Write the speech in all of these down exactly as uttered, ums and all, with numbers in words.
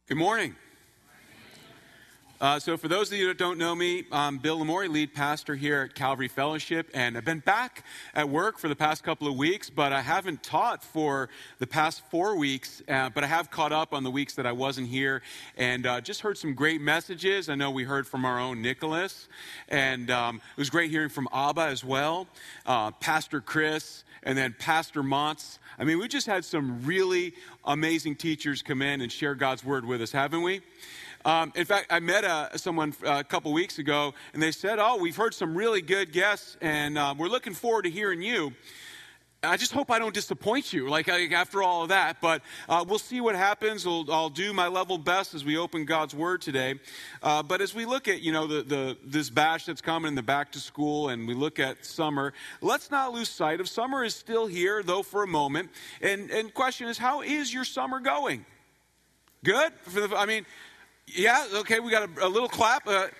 Good morning. Uh, so for those of you that don't know me, I'm Bill Lamore, lead pastor here at Calvary Fellowship, and I've been back at work for the past couple of weeks, but I haven't taught for the past four weeks, uh, but I have caught up on the weeks that I wasn't here, and uh, just heard some great messages. I know we heard from our own Nicholas, and um, it was great hearing from Abba as well, uh, Pastor Chris, and then Pastor Montz. I mean, we just had some really amazing teachers come in and share God's word with us, haven't we? Um, in fact, I met uh, someone uh, a couple weeks ago, and they said, oh, we've heard some really good guests, and uh, we're looking forward to hearing you. I just hope I don't disappoint you, like after all of that, but uh, we'll see what happens. I'll, I'll do my level best as we open God's Word today. Uh, but as we look at, you know, the, the this bash that's coming in the back to school, and we look at summer, let's not lose sight of summer is still here, though, for a moment. And and question is, how is your summer going? Good? For the, I mean, yeah, okay, we got a, a little clap. Uh,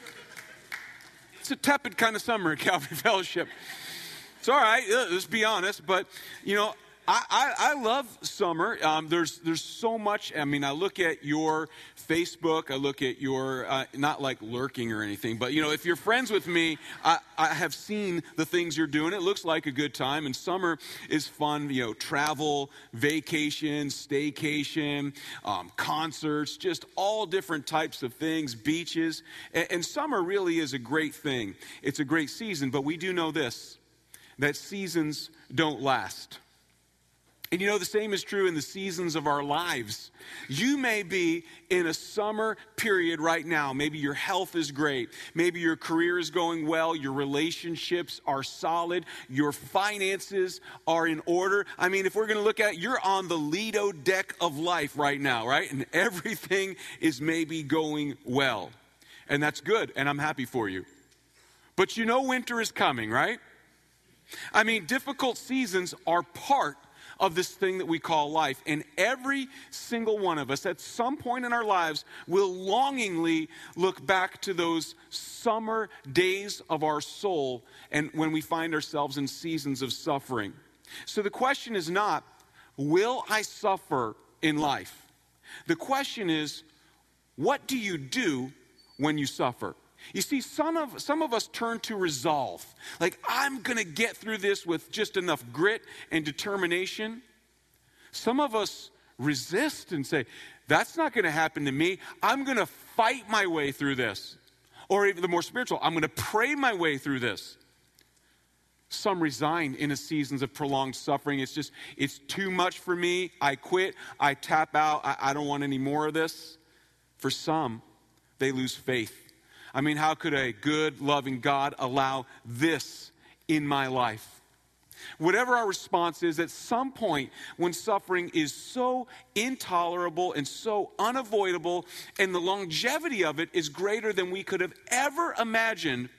it's a tepid kind of summer at Calvary Fellowship. It's all right, let's be honest, but, you know, I, I, I love summer. Um, there's there's so much. I mean, I look at your Facebook, I look at your, uh, not like lurking or anything, but, you know, if you're friends with me, I, I have seen the things you're doing. It looks like a good time, and summer is fun, you know, travel, vacation, staycation, um, concerts, just all different types of things, beaches, and, and summer really is a great thing. It's a great season, but we do know this, that seasons don't last. And you know, the same is true in the seasons of our lives. You may be in a summer period right now. Maybe your health is great. Maybe your career is going well. Your relationships are solid. Your finances are in order. I mean, if we're going to look at it, you're on the Lido deck of life right now, right? And everything is maybe going well. And that's good, and I'm happy for you. But you know winter is coming, right? I mean, difficult seasons are part of this thing that we call life. And every single one of us at some point in our lives will longingly look back to those summer days of our soul and when we find ourselves in seasons of suffering. So the question is not, will I suffer in life? The question is, what do you do when you suffer? You see, some of, some of us turn to resolve. Like, I'm going to get through this with just enough grit and determination. Some of us resist and say, that's not going to happen to me. I'm going to fight my way through this. Or even the more spiritual, I'm going to pray my way through this. Some resign in a seasons of prolonged suffering. It's just, it's too much for me. I quit. I tap out. I, I don't want any more of this. For some, they lose faith. I mean, how could a good, loving God allow this in my life? Whatever our response is, at some point when suffering is so intolerable and so unavoidable, and the longevity of it is greater than we could have ever imagined,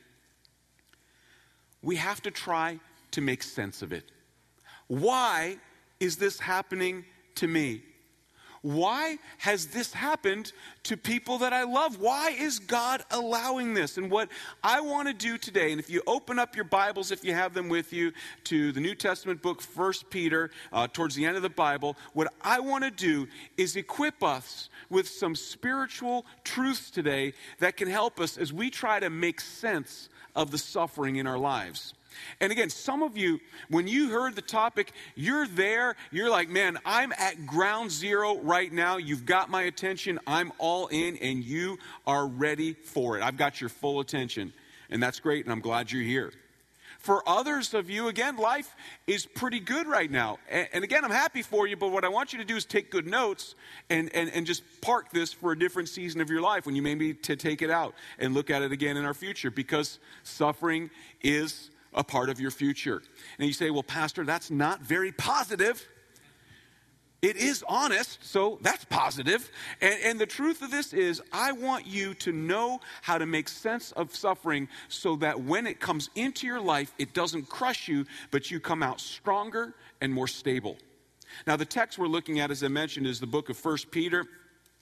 we have to try to make sense of it. Why is this happening to me? Why has this happened to people that I love? Why is God allowing this? And what I want to do today, and if you open up your Bibles, if you have them with you, to the New Testament book, First Peter, uh, towards the end of the Bible, what I want to do is equip us with some spiritual truths today that can help us as we try to make sense of the suffering in our lives. And again, some of you, when you heard the topic, you're there, you're like, man, I'm at ground zero right now. You've got my attention. I'm all in, and you are ready for it. I've got your full attention, and that's great, and I'm glad you're here. For others of you, again, life is pretty good right now. And, and again, I'm happy for you, but what I want you to do is take good notes and, and, and just park this for a different season of your life when you may need to take it out and look at it again in our future, because suffering is a part of your future. And you say, well, Pastor, that's not very positive. It is honest, so that's positive. And, and the truth of this is, I want you to know how to make sense of suffering so that when it comes into your life, it doesn't crush you, but you come out stronger and more stable. Now, the text we're looking at, as I mentioned, is the book of First Peter.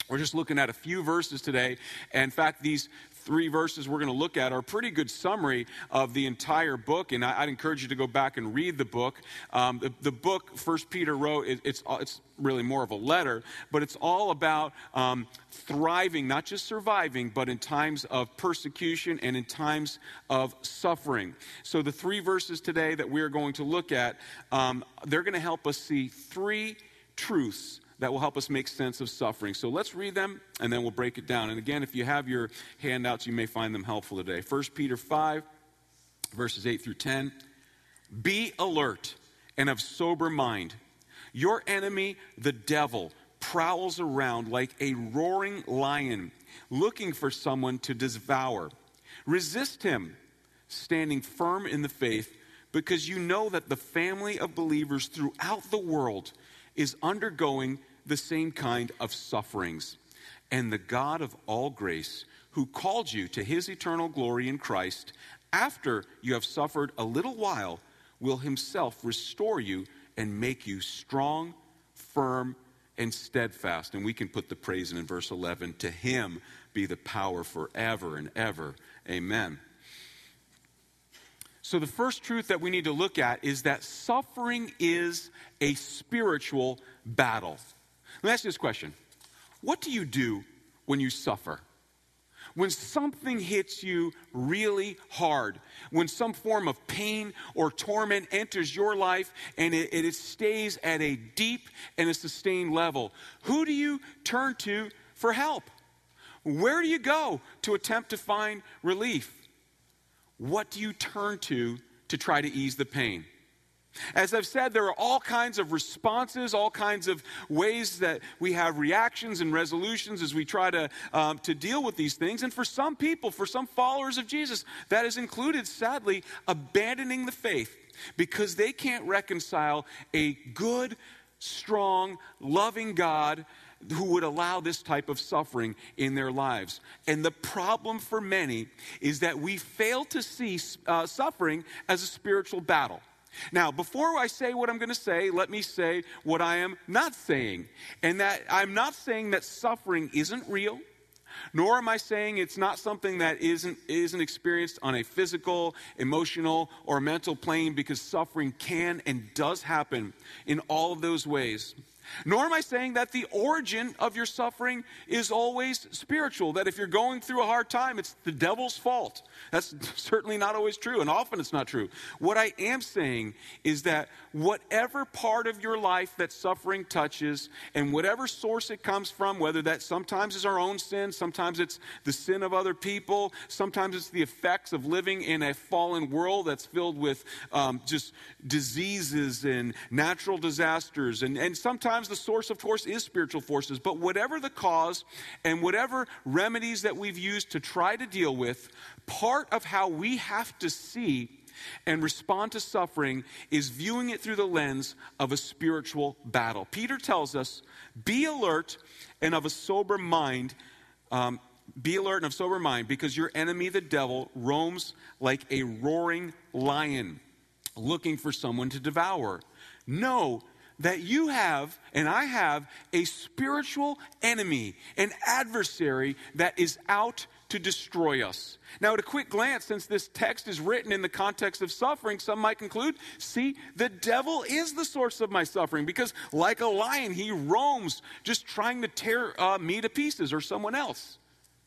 We're just looking at a few verses today. And in fact, these three verses we're going to look at are a pretty good summary of the entire book. And I, I'd encourage you to go back and read the book. Um, the, the book First Peter wrote, it, it's, it's really more of a letter, but it's all about um, thriving, not just surviving, but in times of persecution and in times of suffering. So the three verses today that we're going to look at, um, they're going to help us see three truths that will help us make sense of suffering. So let's read them, and then we'll break it down. And again, if you have your handouts, you may find them helpful today. First Peter five, verses eight through ten. Be alert and of sober mind. Your enemy, the devil, prowls around like a roaring lion, looking for someone to devour. Resist him, standing firm in the faith, because you know that the family of believers throughout the world is undergoing the same kind of sufferings. And the God of all grace, who called you to his eternal glory in Christ, after you have suffered a little while, will himself restore you and make you strong, firm, and steadfast. And we can put the praise in in verse eleven. To him be the power forever and ever. Amen. So the first truth that we need to look at is that suffering is a spiritual battle. Let me ask you this question. What do you do when you suffer? When something hits you really hard, when some form of pain or torment enters your life and it, it stays at a deep and a sustained level, who do you turn to for help? Where do you go to attempt to find relief? What do you turn to to try to ease the pain? As I've said, there are all kinds of responses, all kinds of ways that we have reactions and resolutions as we try to, um, to deal with these things. And for some people, for some followers of Jesus, that has included, sadly, abandoning the faith because they can't reconcile a good, strong, loving God who would allow this type of suffering in their lives. And the problem for many is that we fail to see uh, suffering as a spiritual battle. Now, before I say what I'm going to say, let me say what I am not saying. And that I'm not saying that suffering isn't real, nor am I saying it's not something that isn't, isn't experienced on a physical, emotional, or mental plane, because suffering can and does happen in all of those ways. Nor am I saying that the origin of your suffering is always spiritual, that if you're going through a hard time, it's the devil's fault. That's certainly not always true, and often it's not true. What I am saying is that whatever part of your life that suffering touches, and whatever source it comes from, whether that sometimes is our own sin, sometimes it's the sin of other people, sometimes it's the effects of living in a fallen world that's filled with um, just diseases and natural disasters, and, and sometimes the source, of course, is spiritual forces. But whatever the cause and whatever remedies that we've used to try to deal with, part of how we have to see and respond to suffering is viewing it through the lens of a spiritual battle. Peter tells us, be alert and of a sober mind, um, be alert and of sober mind, because your enemy, the devil, roams like a roaring lion, looking for someone to devour. Know that you have, and I have, a spiritual enemy, an adversary that is out to destroy us. Now, at a quick glance, since this text is written in the context of suffering, some might conclude, see, the devil is the source of my suffering, because like a lion, he roams just trying to tear uh, me to pieces or someone else.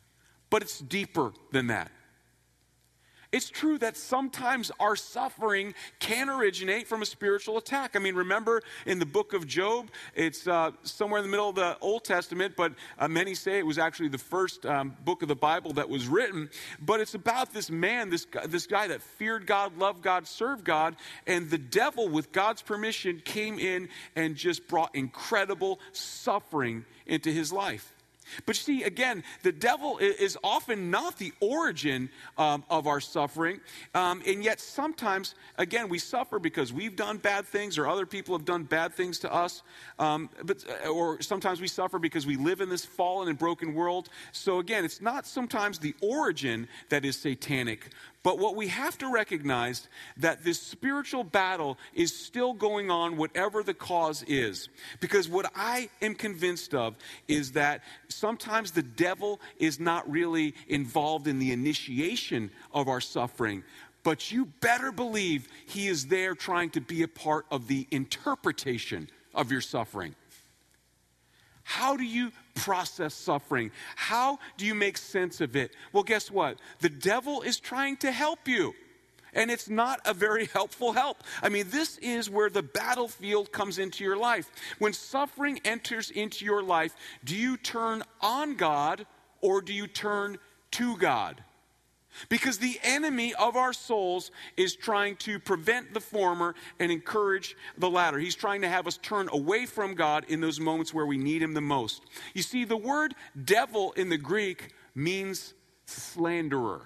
But it's deeper than that. It's true that sometimes our suffering can originate from a spiritual attack. I mean, remember in the book of Job, it's uh, somewhere in the middle of the Old Testament, but uh, many say it was actually the first um, book of the Bible that was written. But it's about this man, this, this guy that feared God, loved God, served God, and the devil, with God's permission, came in and just brought incredible suffering into his life. But you see, again, the devil is often not the origin um, of our suffering, um, and yet sometimes, again, we suffer because we've done bad things or other people have done bad things to us, um, but or sometimes we suffer because we live in this fallen and broken world. So again, it's not sometimes the origin that is satanic, But what we have to recognize that this spiritual battle is still going on, whatever the cause is. Because what I am convinced of is that sometimes the devil is not really involved in the initiation of our suffering, but you better believe he is there trying to be a part of the interpretation of your suffering. How do you process suffering? How do you make sense of it? Well, guess what? The devil is trying to help you. And it's not a very helpful help. I mean, this is where the battlefield comes into your life. When suffering enters into your life, do you turn on God or do you turn to God? Because the enemy of our souls is trying to prevent the former and encourage the latter. He's trying to have us turn away from God in those moments where we need him the most. You see, the word devil in the Greek means slanderer.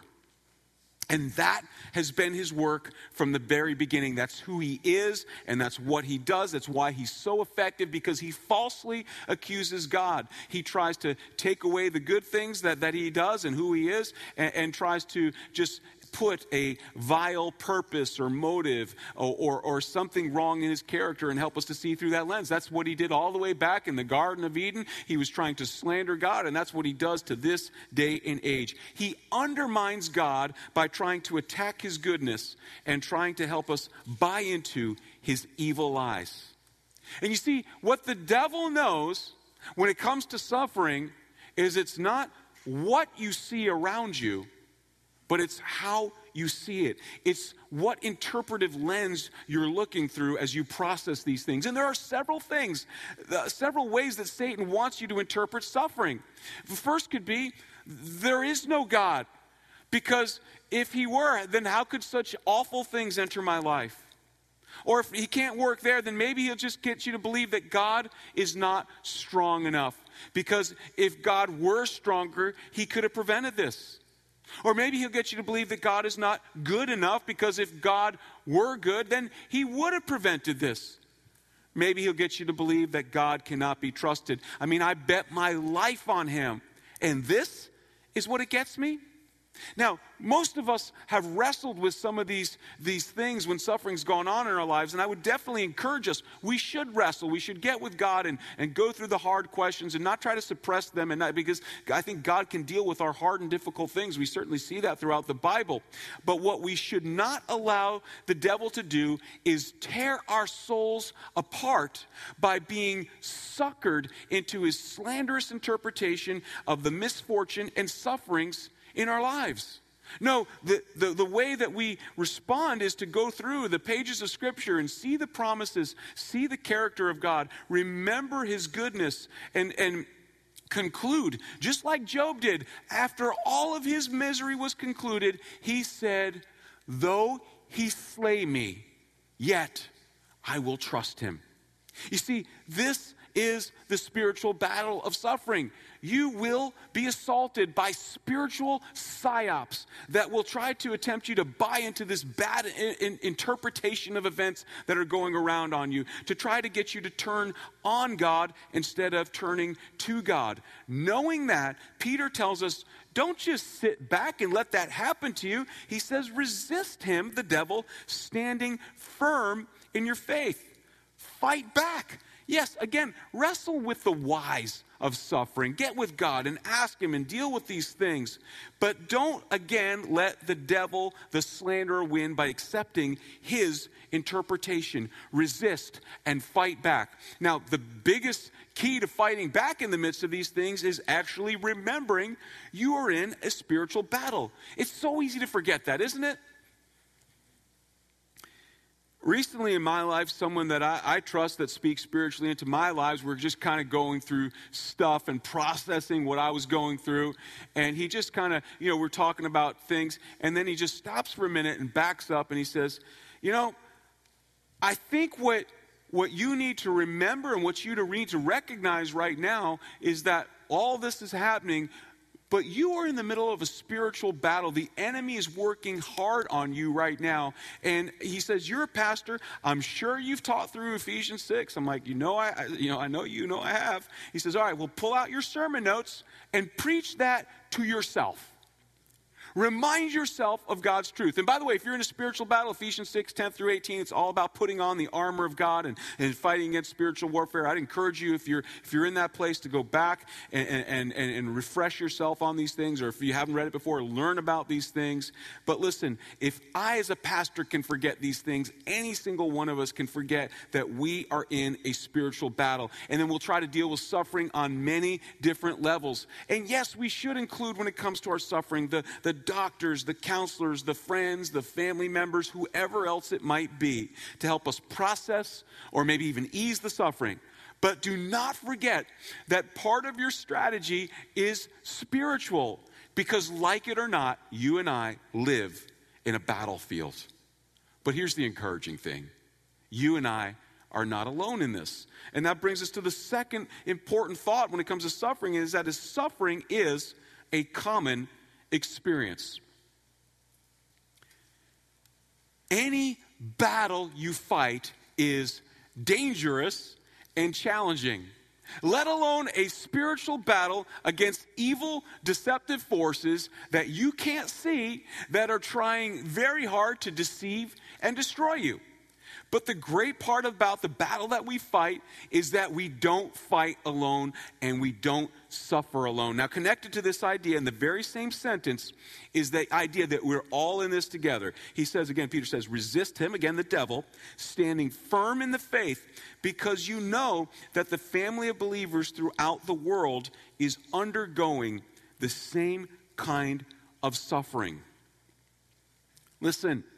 And that has been his work from the very beginning. That's who he is, and that's what he does. That's why he's so effective, because he falsely accuses God. He tries to take away the good things that, that he does and who he is, and, and tries to just put a vile purpose or motive or, or, or something wrong in his character and help us to see through that lens. That's what he did all the way back in the Garden of Eden. He was trying to slander God, and that's what he does to this day and age. He undermines God by trying to attack his goodness and trying to help us buy into his evil lies. And you see, what the devil knows when it comes to suffering is it's not what you see around you, but it's how you see it. It's what interpretive lens you're looking through as you process these things. And there are several things, uh, several ways that Satan wants you to interpret suffering. The first could be, there is no God. Because if he were, then how could such awful things enter my life? Or if he can't work there, then maybe he'll just get you to believe that God is not strong enough. Because if God were stronger, he could have prevented this. Or maybe he'll get you to believe that God is not good enough, because if God were good, then he would have prevented this. Maybe he'll get you to believe that God cannot be trusted. I mean, I bet my life on him. And this is what it gets me? Now, most of us have wrestled with some of these, these things when suffering's gone on in our lives, and I would definitely encourage us, we should wrestle, we should get with God and, and go through the hard questions and not try to suppress them, and not, because I think God can deal with our hard and difficult things. We certainly see that throughout the Bible. But what we should not allow the devil to do is tear our souls apart by being suckered into his slanderous interpretation of the misfortune and sufferings in our lives. No, the, the, the way that we respond is to go through the pages of Scripture and see the promises, see the character of God, remember his goodness, and, and conclude, just like Job did. After all of his misery was concluded, he said, though he slay me, yet I will trust him. You see, this is the spiritual battle of suffering. You will be assaulted by spiritual psyops that will try to attempt you to buy into this bad in, in, interpretation of events that are going around on you, to try to get you to turn on God instead of turning to God. Knowing that, Peter tells us, don't just sit back and let that happen to you. He says, resist him, the devil, standing firm in your faith. Fight back. Yes, again, wrestle with the whys of suffering. Get with God and ask him and deal with these things. But don't, again, let the devil, the slanderer, win by accepting his interpretation. Resist and fight back. Now, the biggest key to fighting back in the midst of these things is actually remembering you are in a spiritual battle. It's so easy to forget that, isn't it? Recently in my life, someone that I, I trust that speaks spiritually into my lives, we're just kind of going through stuff and processing what I was going through. And he just kind of, you know, we're talking about things. And then he just stops for a minute and backs up and he says, you know, I think what, what you need to remember and what you need to recognize right now is that all this is happening, but you are in the middle of a spiritual battle. The enemy is working hard on you right now. And he says, you're a pastor. I'm sure you've taught through Ephesians six. I'm like, you know, I, you know, I know you know I have. He says, all right, well, pull out your sermon notes and preach that to yourself. Remind yourself of God's truth. And by the way, if you're in a spiritual battle, Ephesians six, ten through eighteen, it's all about putting on the armor of God and, and fighting against spiritual warfare. I'd encourage you, if you're if you're in that place, to go back and, and, and, and refresh yourself on these things, or if you haven't read it before, learn about these things. But listen, if I as a pastor can forget these things, any single one of us can forget that we are in a spiritual battle. And then we'll try to deal with suffering on many different levels. And yes, we should include, when it comes to our suffering, the, the doctors, the counselors, the friends, the family members, whoever else it might be, to help us process or maybe even ease the suffering. But do not forget that part of your strategy is spiritual, because like it or not, you and I live in a battlefield. But here's the encouraging thing. You and I are not alone in this. And that brings us to the second important thought when it comes to suffering, is that suffering is a common experience. Any battle you fight is dangerous and challenging, let alone a spiritual battle against evil, deceptive forces that you can't see, that are trying very hard to deceive and destroy you. But the great part about the battle that we fight is that we don't fight alone and we don't suffer alone. Now, connected to this idea in the very same sentence is the idea that we're all in this together. He says, again, Peter says, resist him, again, the devil, standing firm in the faith, because you know that the family of believers throughout the world is undergoing the same kind of suffering. Listen,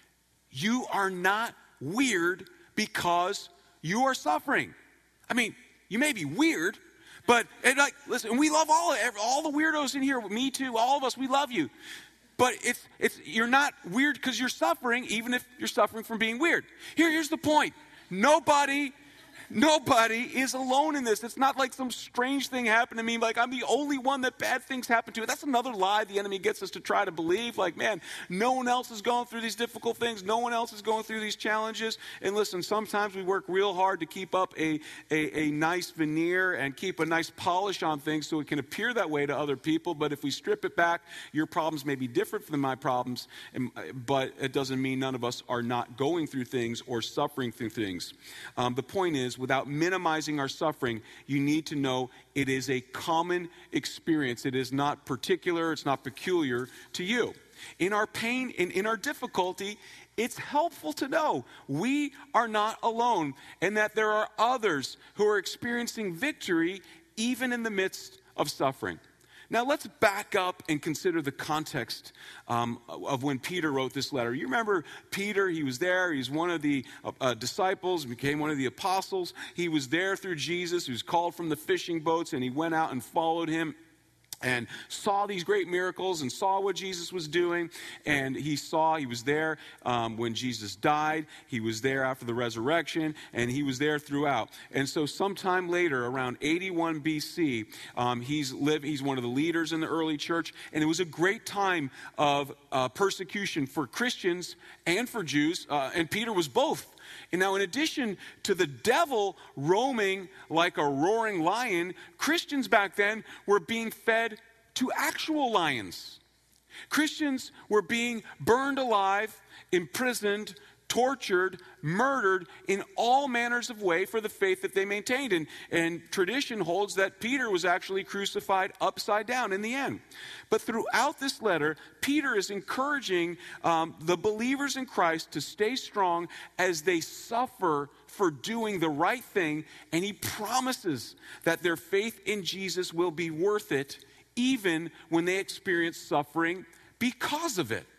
you are not weird because you are suffering. I mean, you may be weird, but and like, listen, we love all all the weirdos in here. Me too. All of us, we love you. But it's it's you're not weird because you're suffering, even if you're suffering from being weird. Here, here's the point. Nobody. Nobody is alone in this. It's not like some strange thing happened to me, like I'm the only one that bad things happen to. That's another lie the enemy gets us to try to believe. Like, man, no one else is going through these difficult things. No one else is going through these challenges. And listen, sometimes we work real hard to keep up a, a, a nice veneer and keep a nice polish on things so it can appear that way to other people. But if we strip it back, your problems may be different than my problems, and, but it doesn't mean none of us are not going through things or suffering through things. Um, the point is, without minimizing our suffering, you need to know it is a common experience. It is not particular, it's not peculiar to you. In our pain, in, in our difficulty, it's helpful to know we are not alone, and that there are others who are experiencing victory even in the midst of suffering. Now, let's back up and consider the context um, of when Peter wrote this letter. You remember Peter, he was there. He's one of the uh, disciples, became one of the apostles. He was there through Jesus. He was called from the fishing boats, and he went out and followed him and saw these great miracles and saw what Jesus was doing. And he saw, he was there um, when Jesus died. He was there after the resurrection, and he was there throughout. And so sometime later, around eighty-one B C, um, he's, lived, he's one of the leaders in the early church. And it was a great time of uh, persecution for Christians and for Jews. Uh, and Peter was both. And now, in addition to the devil roaming like a roaring lion, Christians back then were being fed to actual lions. Christians were being burned alive, imprisoned, tortured, murdered in all manners of way for the faith that they maintained. And, and tradition holds that Peter was actually crucified upside down in the end. But throughout this letter, Peter is encouraging um, the believers in Christ to stay strong as they suffer for doing the right thing. And he promises that their faith in Jesus will be worth it, even when they experience suffering because of it.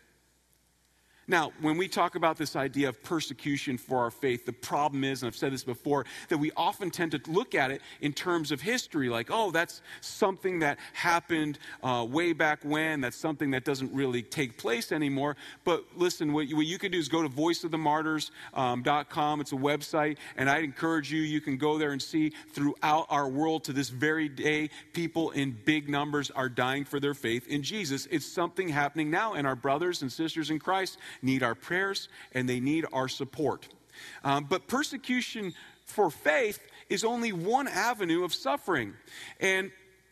Now, when we talk about this idea of persecution for our faith, the problem is, and I've said this before, that we often tend to look at it in terms of history, like, oh, that's something that happened uh, way back when, that's something that doesn't really take place anymore. But listen, what you, what you can do is go to voice of the martyrs dot com. It's a website, and I'd encourage you, you can go there and see throughout our world to this very day, people in big numbers are dying for their faith in Jesus. It's something happening now, and our brothers and sisters in Christ need our prayers, and they need our support. Um, but persecution for faith is only one avenue of suffering. And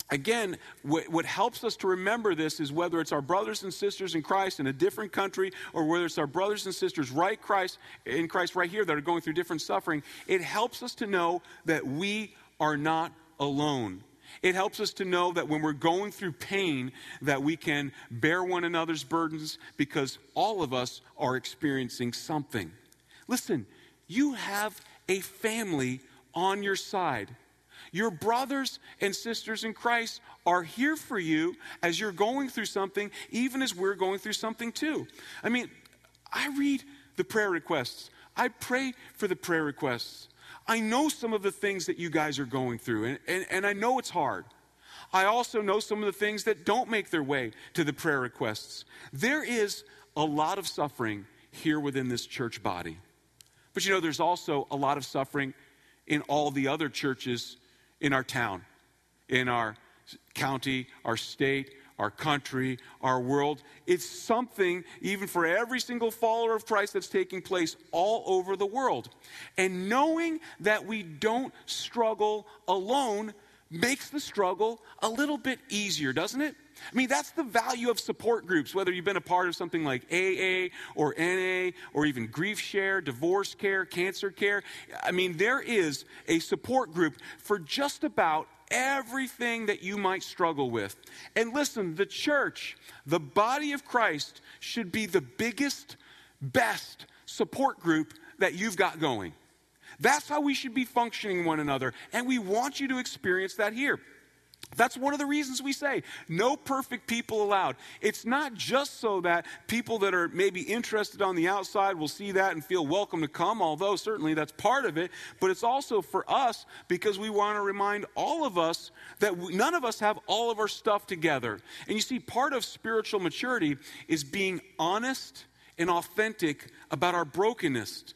Again, what, what helps us to remember this is whether it's our brothers and sisters in Christ in a different country, or whether it's our brothers and sisters right Christ in Christ right here that are going through different suffering, it helps us to know that we are not alone. It helps us to know that when we're going through pain, that we can bear one another's burdens, because all of us are experiencing something. Listen, you have a family on your side. Your brothers and sisters in Christ are here for you as you're going through something, even as we're going through something too. I mean, I read the prayer requests. I pray for the prayer requests. I know some of the things that you guys are going through, and, and, and I know it's hard. I also know some of the things that don't make their way to the prayer requests. There is a lot of suffering here within this church body. But you know, there's also a lot of suffering in all the other churches in our town, in our county, our state, our country, our world. It's something even for every single follower of Christ that's taking place all over the world. And knowing that we don't struggle alone makes the struggle a little bit easier, doesn't it? I mean, that's the value of support groups, whether you've been a part of something like A A or N A or even grief share, divorce care, cancer care. I mean, there is a support group for just about everything that you might struggle with. And listen, the church, the body of Christ, should be the biggest, best support group that you've got going. That's how we should be functioning one another, and we want you to experience that here. That's one of the reasons we say no perfect people allowed. It's not just so that people that are maybe interested on the outside will see that and feel welcome to come, although certainly that's part of it, but it's also for us because we want to remind all of us that we, none of us have all of our stuff together. And you see, part of spiritual maturity is being honest and authentic about our brokenness.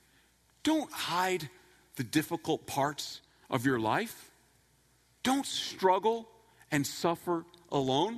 Don't hide the difficult parts of your life. Don't struggle and suffer alone.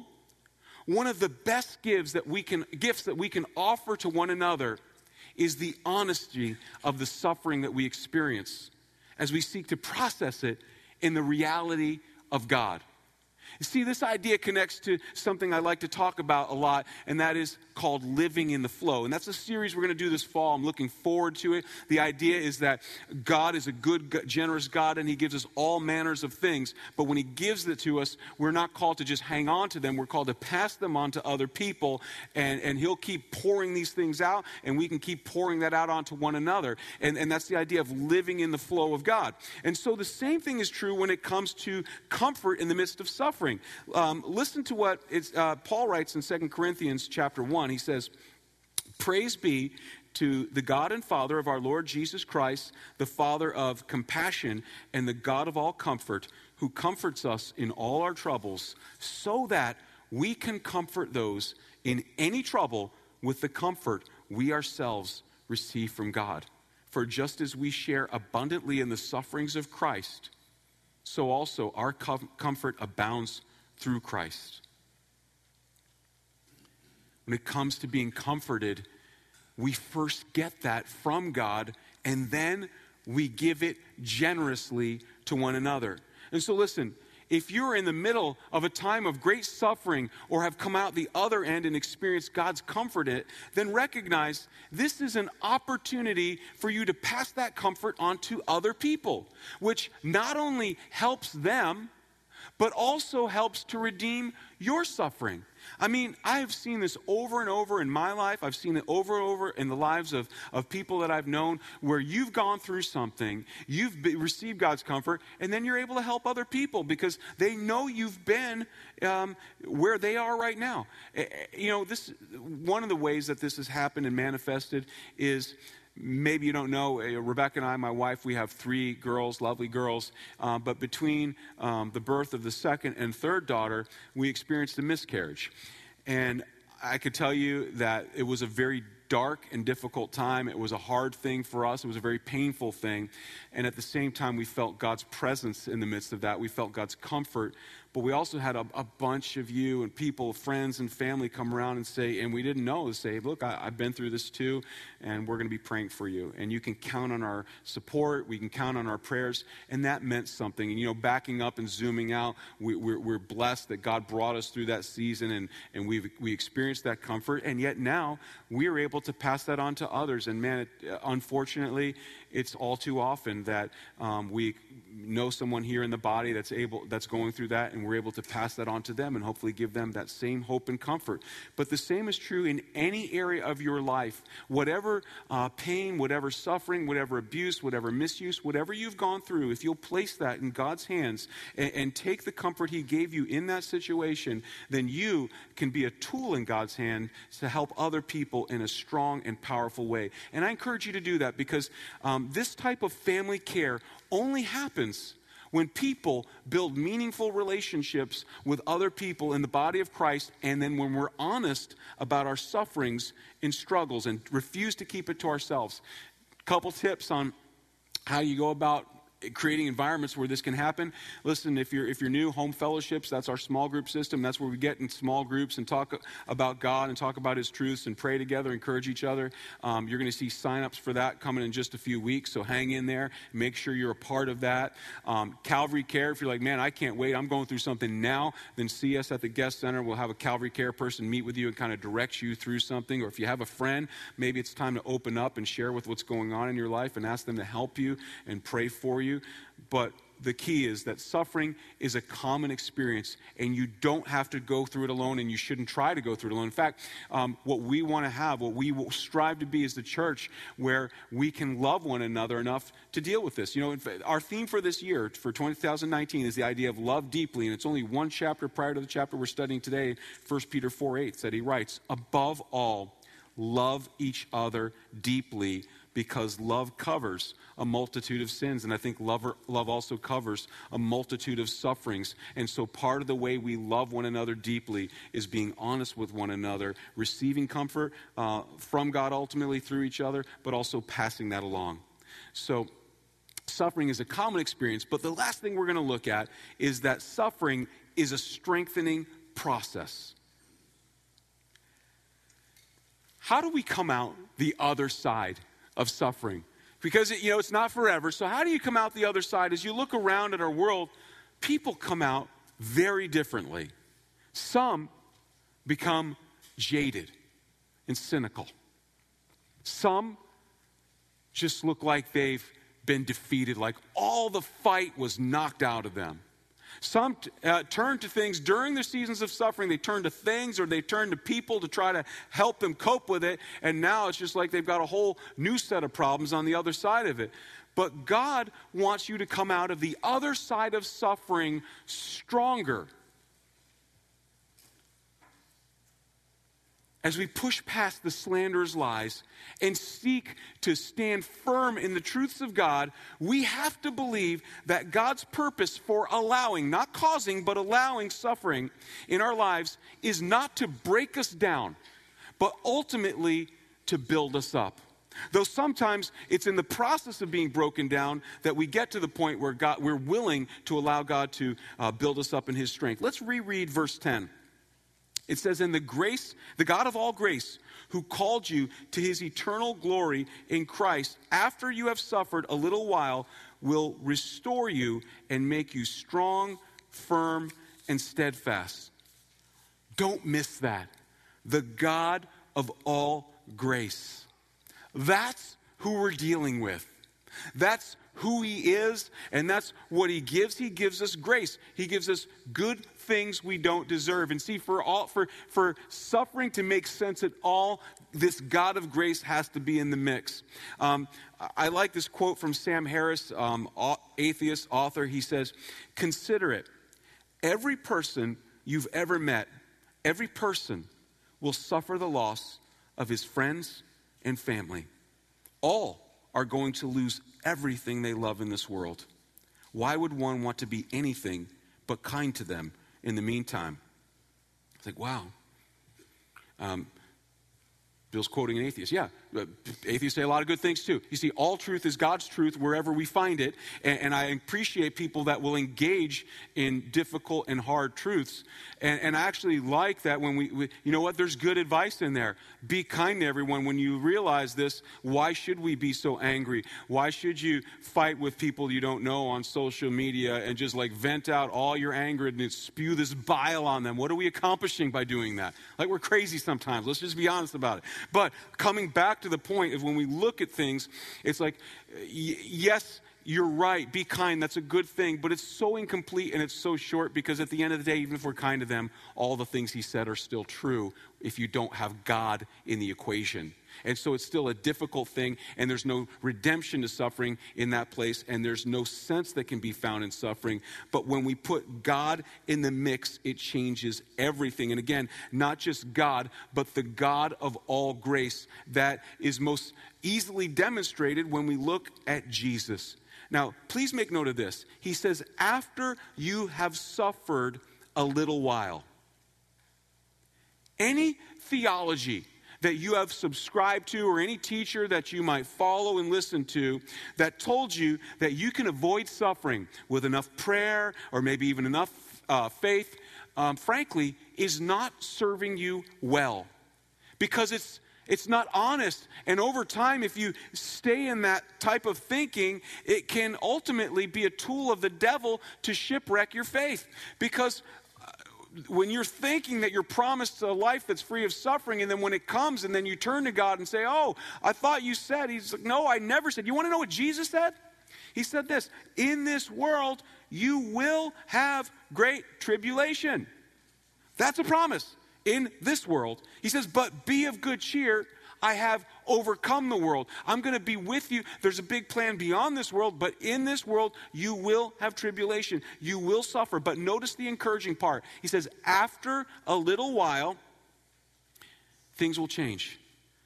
One of the best gifts that we can gifts that we can offer to one another is the honesty of the suffering that we experience as we seek to process it in the reality of God. You see, this idea connects to something I like to talk about a lot, and that is called living in the flow. And that's a series we're going to do this fall. I'm looking forward to it. The idea is that God is a good, generous God, and he gives us all manners of things. But when he gives it to us, we're not called to just hang on to them. We're called to pass them on to other people, and, and he'll keep pouring these things out, and we can keep pouring that out onto one another. And, and that's the idea of living in the flow of God. And so the same thing is true when it comes to comfort in the midst of suffering. Um, listen to what it's, uh, Paul writes in Second Corinthians chapter one. He says, "Praise be to the God and Father of our Lord Jesus Christ, the Father of compassion and the God of all comfort, who comforts us in all our troubles, so that we can comfort those in any trouble with the comfort we ourselves receive from God. For just as we share abundantly in the sufferings of Christ, so also our com- comfort abounds through Christ." When it comes to being comforted, we first get that from God, and then we give it generously to one another. And so listen, if you're in the middle of a time of great suffering or have come out the other end and experienced God's comfort in it, then recognize this is an opportunity for you to pass that comfort on to other people, which not only helps them, but also helps to redeem your suffering. I mean, I have seen this over and over in my life. I've seen it over and over in the lives of, of people that I've known, where you've gone through something, you've be, received God's comfort, and then you're able to help other people because they know you've been um, where they are right now. You know, this one of the ways that this has happened and manifested is, maybe you don't know, uh, Rebecca and I, my wife, we have three girls, lovely girls. Uh, but between um, the birth of the second and third daughter, we experienced a miscarriage. And I could tell you that it was a very dark and difficult time. It was a hard thing for us. It was a very painful thing. And at the same time, we felt God's presence in the midst of that. We felt God's comfort. but we also had a, a bunch of you and people, friends and family come around and say, and we didn't know, say, look, I, I've been through this too, and we're going to be praying for you. And you can count on our support. We can count on our prayers. And that meant something. And, you know, backing up and zooming out, we, we're, we're blessed that God brought us through that season, and, and we've, we experienced that comfort. And yet now we are able to pass that on to others. And man, it, unfortunately, it's all too often that um, we know someone here in the body that's able, that's going through that, and we're able to pass that on to them and hopefully give them that same hope and comfort. But the same is true in any area of your life. Whatever uh, pain, whatever suffering, whatever abuse, whatever misuse, whatever you've gone through, if you'll place that in God's hands and, and take the comfort he gave you in that situation, then you can be a tool in God's hand to help other people in a strong and powerful way. And I encourage you to do that, because um, this type of family care only happens when people build meaningful relationships with other people in the body of Christ, and then when we're honest about our sufferings and struggles and refuse to keep it to ourselves. A couple tips on how you go about creating environments where this can happen. Listen, if you're if you're new, Home Fellowships, that's our small group system. That's where we get in small groups and talk about God and talk about his truths and pray together, encourage each other. Um, you're going to see signups for that coming in just a few weeks, so hang in there. Make sure you're a part of that. Um, Calvary Care, if you're like, man, I can't wait, I'm going through something now, then see us at the guest center. We'll have a Calvary Care person meet with you and kind of direct you through something. Or if you have a friend, maybe it's time to open up and share with what's going on in your life and ask them to help you and pray for you. You. But the key is that suffering is a common experience, and you don't have to go through it alone, and you shouldn't try to go through it alone. In fact, um, what we want to have, what we will strive to be is the church where we can love one another enough to deal with this. You know, in fact, our theme for this year, for two thousand nineteen, is the idea of love deeply, and it's only one chapter prior to the chapter we're studying today, First Peter four eight, that he writes, above all, love each other deeply, because love covers a multitude of sins. And I think love, love also covers a multitude of sufferings. And so part of the way we love one another deeply is being honest with one another, receiving comfort uh, from God ultimately through each other, but also passing that along. So suffering is a common experience, but the last thing we're going to look at is that suffering is a strengthening process. How do we come out the other side of suffering? Because, you know, it's not forever. So how do you come out the other side? As you look around at our world, people come out very differently. Some become jaded and cynical. Some just look like they've been defeated, like all the fight was knocked out of them. Some uh, turn to things during their seasons of suffering. They turn to things, or they turn to people to try to help them cope with it. And now it's just like they've got a whole new set of problems on the other side of it. But God wants you to come out of the other side of suffering stronger. As we push past the slanderous lies and seek to stand firm in the truths of God, we have to believe that God's purpose for allowing, not causing, but allowing suffering in our lives is not to break us down, but ultimately to build us up. Though sometimes it's in the process of being broken down that we get to the point where God, we're willing to allow God to uh, build us up in his strength. Let's reread verse ten. It says, "And the grace, the God of all grace, who called you to his eternal glory in Christ, after you have suffered a little while, will restore you and make you strong, firm, and steadfast." Don't miss that. The God of all grace. That's who we're dealing with. That's who he is, and that's what he gives. He gives us grace. He gives us good things we don't deserve. And see, for all for for suffering to make sense at all, this God of grace has to be in the mix. Um, I like this quote from Sam Harris, um, atheist author. He says, "Consider it. Every person you've ever met, every person will suffer the loss of his friends and family. All are going to lose everything they love in this world. Why would one want to be anything but kind to them in the meantime?" It's like, wow. Um, Bill's quoting an atheist. Yeah, atheists say a lot of good things too. You see, all truth is God's truth wherever we find it. And, and I appreciate people that will engage in difficult and hard truths. And, and I actually like that when we, we, you know what, there's good advice in there. Be kind to everyone. When you realize this, why should we be so angry? Why should you fight with people you don't know on social media and just like vent out all your anger and spew this bile on them? What are we accomplishing by doing that? Like, we're crazy sometimes. Let's just be honest about it. But coming back to the point of when we look at things, it's like, y- yes, you're right, be kind, that's a good thing, but it's so incomplete and it's so short because at the end of the day, even if we're kind to them, all the things he said are still true if you don't have God in the equation. And so it's still a difficult thing, and there's no redemption to suffering in that place, and there's no sense that can be found in suffering. But when we put God in the mix, it changes everything. And again, not just God, but the God of all grace that is most easily demonstrated when we look at Jesus. Now, please make note of this. He says, after you have suffered a little while. Any theology that you have subscribed to or any teacher that you might follow and listen to that told you that you can avoid suffering with enough prayer or maybe even enough uh, faith, um, frankly, is not serving you well. Because it's It's not honest. And over time, if you stay in that type of thinking, it can ultimately be a tool of the devil to shipwreck your faith. Because when you're thinking that you're promised a life that's free of suffering, and then when it comes and then you turn to God and say, oh, I thought you said, he's like, no, I never said. You want to know what Jesus said? He said this, in this world, you will have great tribulation. That's a promise. In this world, he says, but be of good cheer. I have overcome the world. I'm going to be with you. There's a big plan beyond this world, but in this world, you will have tribulation. You will suffer. But notice the encouraging part. He says, after a little while, things will change.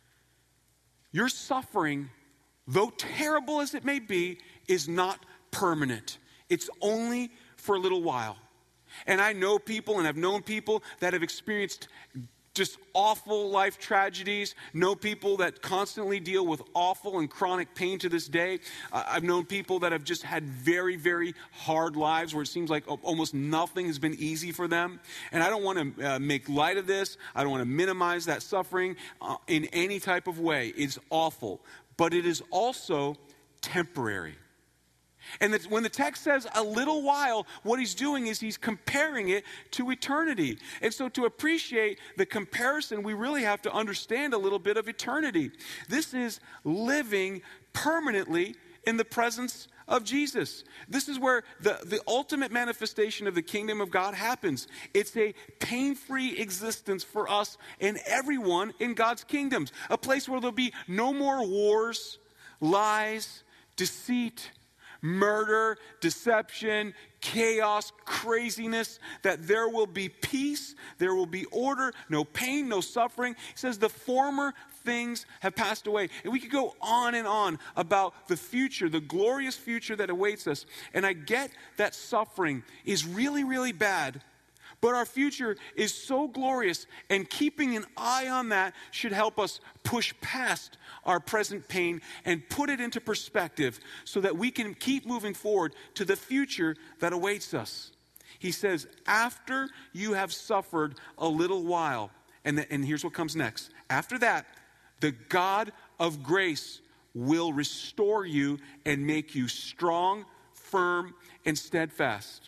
Your suffering, though terrible as it may be, is not permanent. It's only for a little while. And I know people and I've known people that have experienced just awful life tragedies, know people that constantly deal with awful and chronic pain to this day. Uh, I've known people that have just had very, very hard lives where it seems like almost nothing has been easy for them. And I don't want to uh, make light of this. I don't want to minimize that suffering uh, in any type of way. It's awful. But it is also temporary. And that when the text says a little while, what he's doing is he's comparing it to eternity. And so to appreciate the comparison, we really have to understand a little bit of eternity. This is living permanently in the presence of Jesus. This is where the, the ultimate manifestation of the kingdom of God happens. It's a pain-free existence for us and everyone in God's kingdoms. A place where there'll be no more wars, lies, deceit, murder, deception, chaos, craziness, that there will be peace, there will be order, no pain, no suffering. He says the former things have passed away. And we could go on and on about the future, the glorious future that awaits us. And I get that suffering is really, really bad, but our future is so glorious, and keeping an eye on that should help us push past our present pain and put it into perspective so that we can keep moving forward to the future that awaits us. He says, after you have suffered a little while, and, the, and here's what comes next. After that, the God of grace will restore you and make you strong, firm, and steadfast.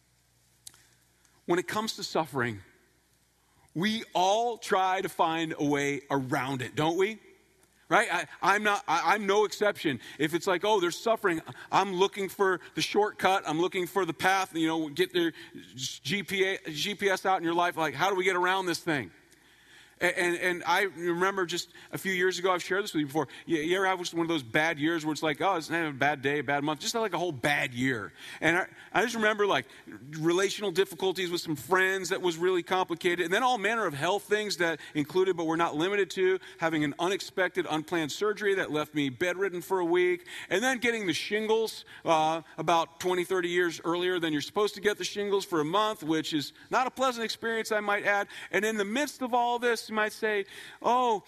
When it comes to suffering, we all try to find a way around it, don't we? Right? I, I'm not, I, I'm no exception. If it's like, oh, there's suffering, I'm looking for the shortcut. I'm looking for the path, you know, get their G P A, G P S out in your life. Like, how do we get around this thing? And, and, and I remember just a few years ago, I've shared this with you before. You, you ever have just one of those bad years where it's like, oh, it's not a bad day, a bad month, just like a whole bad year. And I, I just remember like relational difficulties with some friends that was really complicated. And then all manner of health things that included, but were not limited to, having an unexpected, unplanned surgery that left me bedridden for a week. And then getting the shingles uh, about twenty, thirty years earlier than you're supposed to get the shingles for a month, which is not a pleasant experience, I might add. And in the midst of all this, you might say, oh,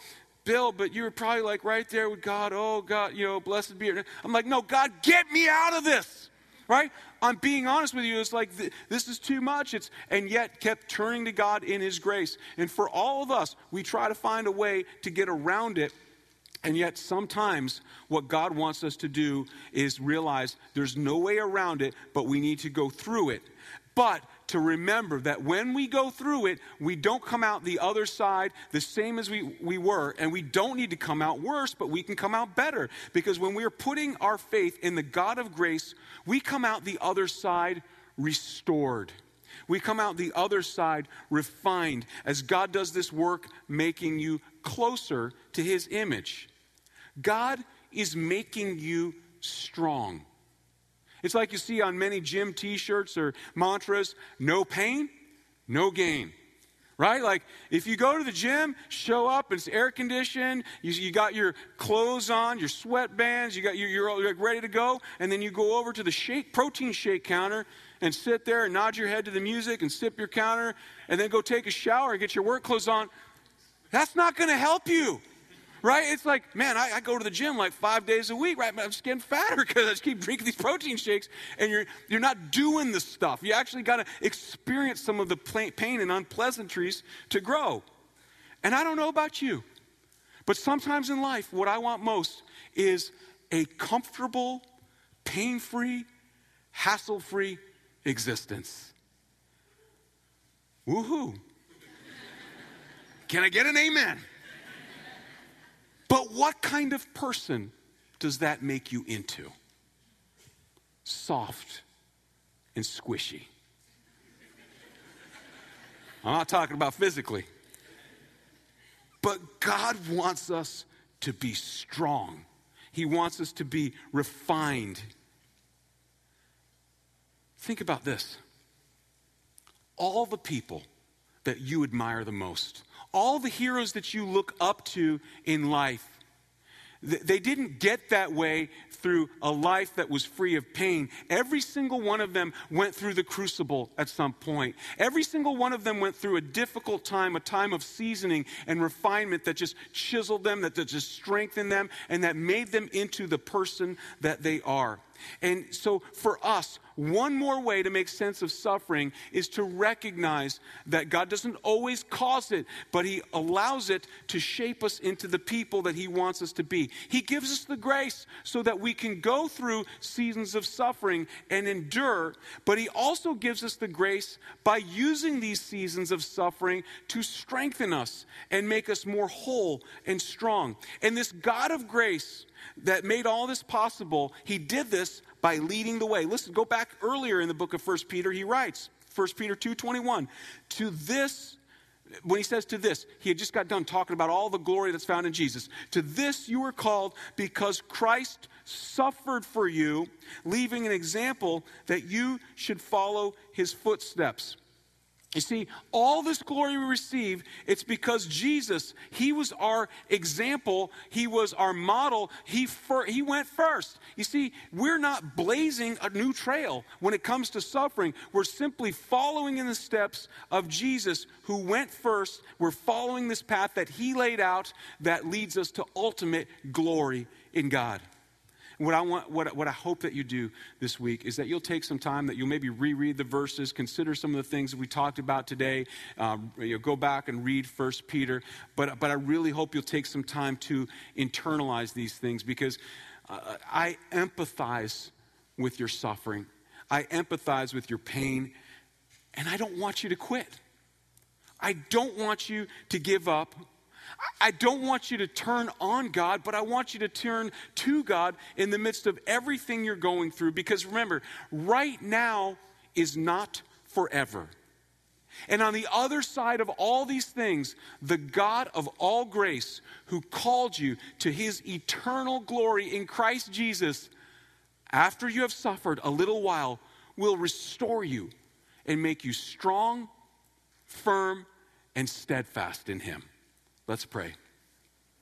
Bill, but you were probably like right there with God. Oh, God, you know, blessed be your name. I'm like, no, God, get me out of this, right? I'm being honest with you. It's like, th- this is too much. It's and yet kept turning to God in his grace. And for all of us, we try to find a way to get around it. And yet sometimes what God wants us to do is realize there's no way around it, but we need to go through it. But to remember that when we go through it, we don't come out the other side the same as we, we were. And we don't need to come out worse, but we can come out better. Because when we're putting our faith in the God of grace, we come out the other side restored. We come out the other side refined as God does this work, making you closer to his image. God is making you strong. It's like you see on many gym t-shirts or mantras, no pain, no gain. Right? Like if you go to the gym, show up, it's air conditioned, you, you got your clothes on, your sweatbands, you got, you're, you're ready to go, and then you go over to the shake, protein shake counter and sit there and nod your head to the music and sip your counter and then go take a shower and get your work clothes on. That's not going to help you. Right? It's like, man, I, I go to the gym like five days a week, right? I'm just getting fatter because I just keep drinking these protein shakes, and you're you're not doing the stuff. You actually got to experience some of the pain and unpleasantries to grow. And I don't know about you, but sometimes in life, what I want most is a comfortable, pain-free, hassle-free existence. Woohoo. Can I get an amen? But what kind of person does that make you into? Soft and squishy. I'm not talking about physically. But God wants us to be strong. He wants us to be refined. Think about this. All the people that you admire the most, all the heroes that you look up to in life, they didn't get that way through a life that was free of pain. Every single one of them went through the crucible at some point. Every single one of them went through a difficult time, a time of seasoning and refinement that just chiseled them, that just strengthened them, and that made them into the person that they are. And so for us, one more way to make sense of suffering is to recognize that God doesn't always cause it, but he allows it to shape us into the people that he wants us to be. He gives us the grace so that we can go through seasons of suffering and endure, but he also gives us the grace by using these seasons of suffering to strengthen us and make us more whole and strong. And this God of grace that made all this possible, he did this by leading the way. Listen, go back earlier in the book of First Peter, he writes, First Peter two twenty-one, to this, when he says to this, he had just got done talking about all the glory that's found in Jesus. To this you were called because Christ suffered for you, leaving an example that you should follow his footsteps. You see, all this glory we receive, it's because Jesus, he was our example. He was our model. He, fir- he went first. You see, we're not blazing a new trail when it comes to suffering. We're simply following in the steps of Jesus who went first. We're following this path that he laid out that leads us to ultimate glory in God. What I want, what, what I hope that you do this week is that you'll take some time, that you'll maybe reread the verses, consider some of the things that we talked about today. Um, you know, go back and read First Peter. But but I really hope you'll take some time to internalize these things, because uh, I empathize with your suffering. I empathize with your pain, and I don't want you to quit. I don't want you to give up. I don't want you to turn on God, but I want you to turn to God in the midst of everything you're going through. Because remember, right now is not forever. And on the other side of all these things, the God of all grace, who called you to his eternal glory in Christ Jesus, after you have suffered a little while, will restore you and make you strong, firm, and steadfast in him. Let's pray.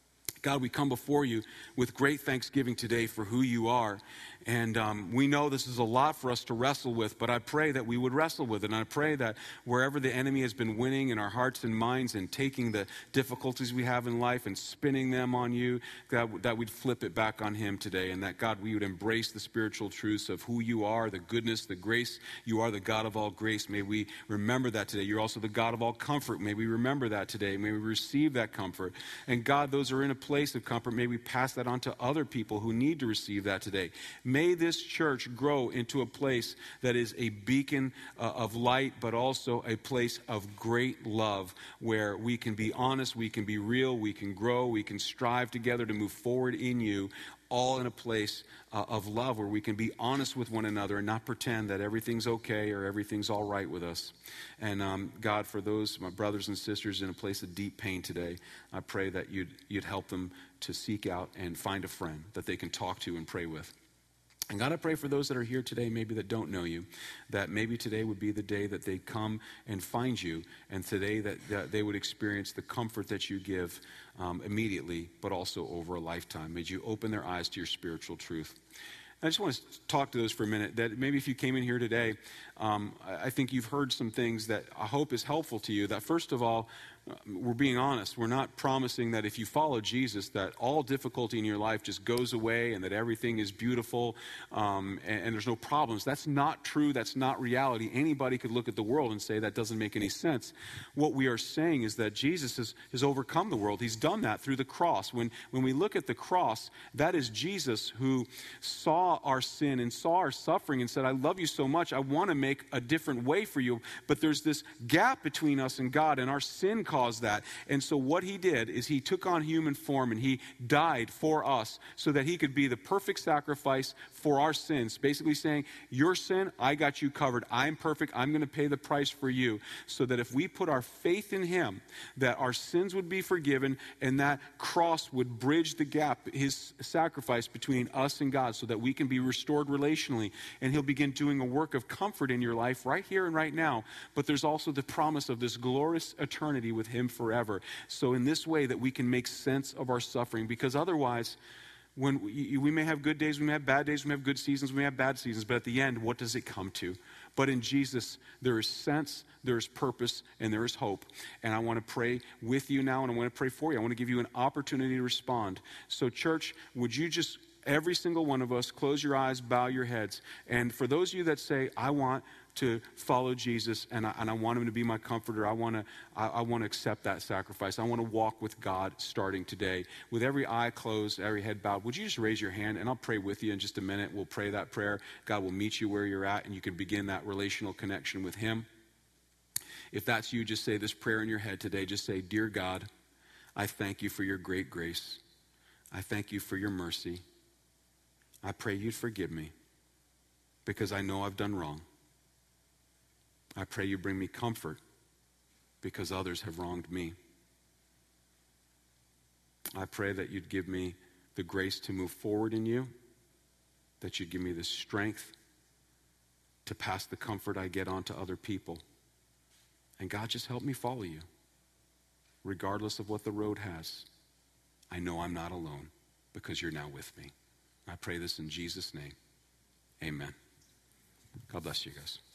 God, we come before you with great thanksgiving today for who you are. And um, we know this is a lot for us to wrestle with, but I pray that we would wrestle with it. And I pray that wherever the enemy has been winning in our hearts and minds and taking the difficulties we have in life and spinning them on you, that, that we'd flip it back on him today. And that, God, we would embrace the spiritual truths of who you are, the goodness, the grace. You are the God of all grace. May we remember that today. You're also the God of all comfort. May we remember that today. May we receive that comfort. And God, those who are in a place of comfort, may we pass that on to other people who need to receive that today. May this church grow into a place that is a beacon uh, of light, but also a place of great love where we can be honest, we can be real, we can grow, we can strive together to move forward in you, all in a place uh, of love where we can be honest with one another and not pretend that everything's okay or everything's all right with us. And um, God, for those, my brothers and sisters in a place of deep pain today, I pray that you'd, you'd help them to seek out and find a friend that they can talk to and pray with. And God, I pray for those that are here today, maybe that don't know you, that maybe today would be the day that they come and find you, and today that, that they would experience the comfort that you give um, immediately, but also over a lifetime. May you open their eyes to your spiritual truth. I just want to talk to those for a minute, that maybe if you came in here today, um, I think you've heard some things that I hope is helpful to you. That first of all, we're being honest. We're not promising that if you follow Jesus, that all difficulty in your life just goes away and that everything is beautiful um, and, and there's no problems. That's not true. That's not reality. Anybody could look at the world and say that doesn't make any sense. What we are saying is that Jesus has, has overcome the world. He's done that through the cross. When, when we look at the cross, that is Jesus who saw our sin and saw our suffering and said, I love you so much. I want to make a different way for you. But there's this gap between us and God, and our sin caused that. And so what he did is he took on human form and he died for us so that he could be the perfect sacrifice for our sins. Basically saying, your sin, I got you covered. I'm perfect. I'm going to pay the price for you, so that if we put our faith in him, that our sins would be forgiven and that cross would bridge the gap, his sacrifice between us and God, so that we can be restored relationally. And he'll begin doing a work of comfort in your life right here and right now. But there's also the promise of this glorious eternity with him forever. So in this way that we can make sense of our suffering, because otherwise, when we, we may have good days, we may have bad days, we may have good seasons, we may have bad seasons, but at the end, what does it come to? But in Jesus, there is sense, there is purpose, and there is hope. And I want to pray with you now, and I want to pray for you. I want to give you an opportunity to respond. So church, would you just, every single one of us, close your eyes, bow your heads. And for those of you that say, I want to follow Jesus, and I, and I want him to be my comforter. I want to I, I want to accept that sacrifice. I want to walk with God starting today. With every eye closed, every head bowed, would you just raise your hand, and I'll pray with you in just a minute. We'll pray that prayer. God will meet you where you're at, and you can begin that relational connection with him. If that's you, just say this prayer in your head today. Just say, Dear God, I thank you for your great grace. I thank you for your mercy. I pray you'd forgive me because I know I've done wrong. I pray you bring me comfort because others have wronged me. I pray that you'd give me the grace to move forward in you, that you'd give me the strength to pass the comfort I get on to other people. And God, just help me follow you, regardless of what the road has. I know I'm not alone because you're now with me. I pray this in Jesus' name. Amen. God bless you guys.